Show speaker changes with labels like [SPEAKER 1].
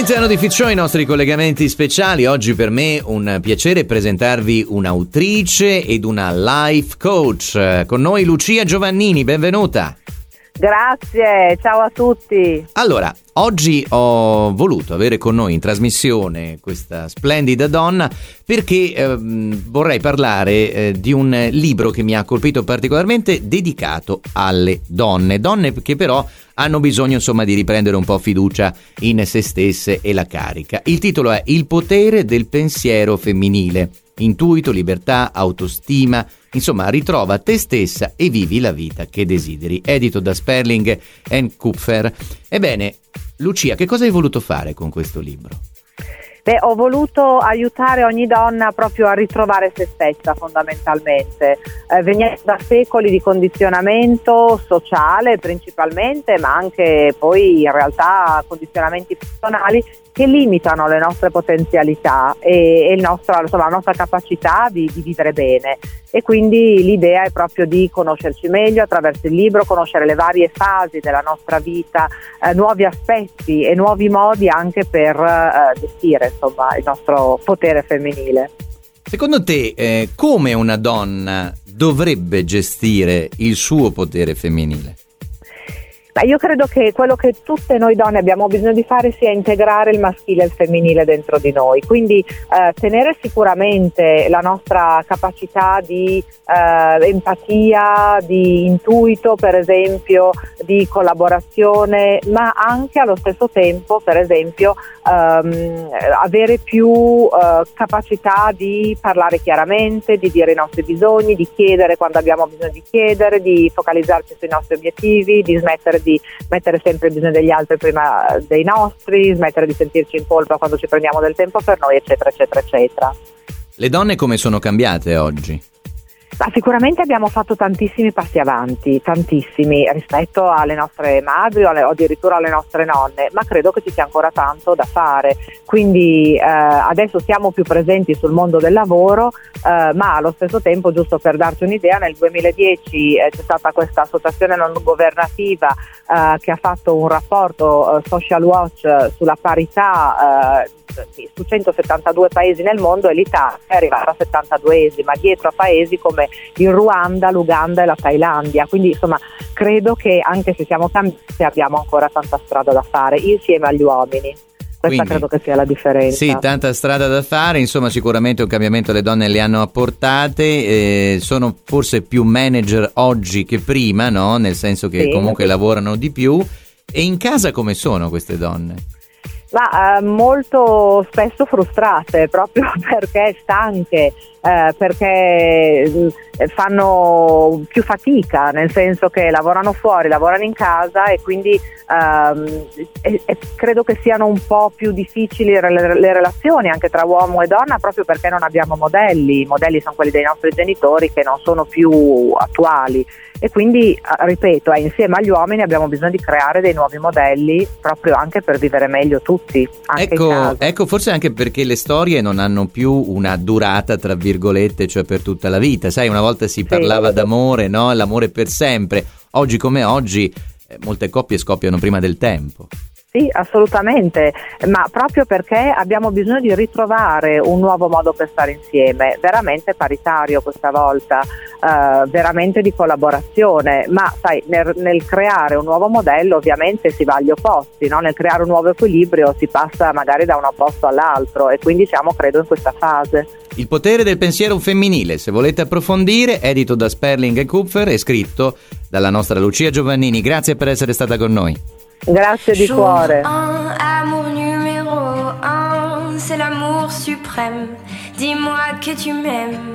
[SPEAKER 1] All'interno di Fit Show i nostri collegamenti speciali. Oggi per me un piacere presentarvi un'autrice ed una life coach. Con noi Lucia Giovannini, benvenuta.
[SPEAKER 2] Grazie, ciao a tutti.
[SPEAKER 1] Allora, oggi ho voluto avere con noi in trasmissione questa splendida donna perché vorrei parlare di un libro che mi ha colpito particolarmente, dedicato alle donne che però hanno bisogno insomma di riprendere un po' fiducia in se stesse e la carica. Il titolo è Il potere del pensiero femminile. Intuito, libertà, autostima, insomma ritrova te stessa e vivi la vita che desideri. Edito da Sperling & Kupfer. Ebbene, Lucia, che cosa hai voluto fare con questo libro?
[SPEAKER 2] Ho voluto aiutare ogni donna proprio a ritrovare se stessa fondamentalmente. Veniamo da secoli di condizionamento sociale principalmente, ma anche poi in realtà condizionamenti personali che limitano le nostre potenzialità e la nostra capacità di vivere bene. E quindi l'idea è proprio di conoscerci meglio attraverso il libro, conoscere le varie fasi della nostra vita, nuovi aspetti e nuovi modi anche per gestire insomma il nostro potere femminile.
[SPEAKER 1] Secondo te come una donna dovrebbe gestire il suo potere femminile?
[SPEAKER 2] Io credo che quello che tutte noi donne abbiamo bisogno di fare sia integrare il maschile e il femminile dentro di noi, quindi tenere sicuramente la nostra capacità di empatia, di intuito per esempio, di collaborazione, ma anche allo stesso tempo per esempio avere più capacità di parlare chiaramente, di dire i nostri bisogni, di chiedere quando abbiamo bisogno di chiedere, di focalizzarci sui nostri obiettivi, di smettere di mettere sempre il bisogno degli altri prima dei nostri, smettere di sentirci in colpa quando ci prendiamo del tempo per noi, eccetera, eccetera, eccetera.
[SPEAKER 1] Le donne come sono cambiate oggi?
[SPEAKER 2] Ma sicuramente abbiamo fatto tantissimi passi avanti, tantissimi rispetto alle nostre madri o addirittura alle nostre nonne, ma credo che ci sia ancora tanto da fare, quindi adesso siamo più presenti sul mondo del lavoro, ma allo stesso tempo, giusto per darci un'idea, nel 2010 c'è stata questa associazione non governativa che ha fatto un rapporto Social Watch sulla parità su 172 paesi nel mondo, e l'Italia è arrivata a 72esima, dietro a paesi come il Ruanda, l'Uganda e la Thailandia. Quindi insomma credo che anche se siamo cambiati abbiamo ancora tanta strada da fare insieme agli uomini. Questa credo che sia la differenza.
[SPEAKER 1] Sì, tanta strada da fare, insomma sicuramente un cambiamento le donne le hanno apportate, sono forse più manager oggi che prima, no? Nel senso che comunque lavorano di più. E in casa come sono queste donne?
[SPEAKER 2] Ma molto spesso frustrate proprio perché stanche, perché fanno più fatica, nel senso che lavorano fuori, lavorano in casa e quindi credo che siano un po' più difficili le relazioni anche tra uomo e donna, proprio perché non abbiamo modelli. I modelli sono quelli dei nostri genitori che non sono più attuali, e quindi ripeto, insieme agli uomini abbiamo bisogno di creare dei nuovi modelli proprio anche per vivere meglio tutti, anche in casa.
[SPEAKER 1] Ecco, forse anche perché le storie non hanno più una durata tra virgolette, cioè per tutta la vita. Sai, una volta si parlava d'amore, no? L'amore per sempre. Oggi come oggi molte coppie scoppiano prima del tempo.
[SPEAKER 2] Sì, assolutamente, ma proprio perché abbiamo bisogno di ritrovare un nuovo modo per stare insieme, veramente paritario questa volta, veramente di collaborazione, ma sai, nel creare un nuovo modello ovviamente si va agli opposti, no? Nel creare un nuovo equilibrio si passa magari da un opposto all'altro, e quindi siamo credo in questa fase.
[SPEAKER 1] Il potere del pensiero femminile, se volete approfondire, edito da Sperling & Kupfer e scritto dalla nostra Lucia Giovannini. Grazie per essere stata con noi.
[SPEAKER 2] Grazie di cuore.
[SPEAKER 3] Amour numéro 1, c'est l'amour suprême. Dis-moi que tu m'aimes.